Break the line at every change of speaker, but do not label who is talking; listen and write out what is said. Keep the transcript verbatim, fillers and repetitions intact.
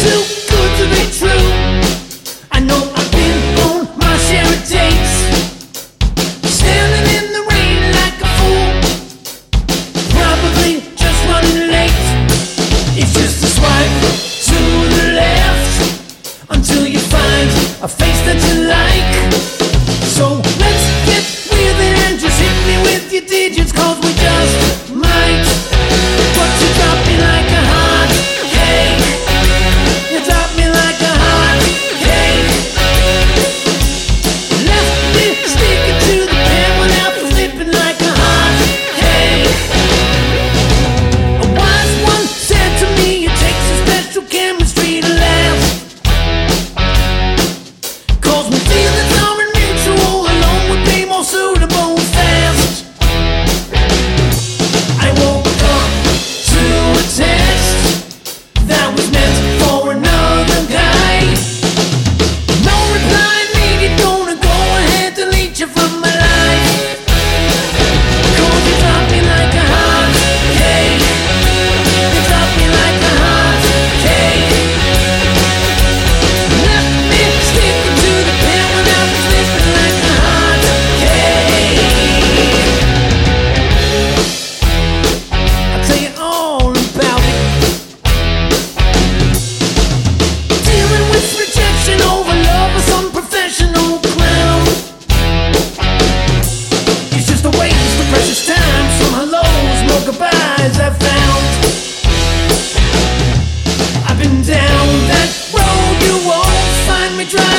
too good to be true. I know I've been on my share of dates, standing in the rain like a fool, probably just running late. It's just a swipe to the left until you find a face that you like. So let's get with it and just hit me with your digits, cause we just might. But you drop me like a hot cake. You drop me like a hot cake. Left me sticking to the pen without flipping like a hot cake. A wise one said to me, it takes a special chemistry to last, cause when feelings aren't mutual, alone would be more suitable and fast. I woke up to a text that was meant for another guy. No reply needed, gonna go ahead, delete you from my life, cause you drop me like a hot cake. You drop me like a hot cake. Left me sticking to the pen without flipping like a hot cake. I'll tell you all about it. Dealing with rejection over love with some professional clown. It's just a waste of precious time. Some hellos, more goodbyes I've found. I've been down that road, you won't find me driving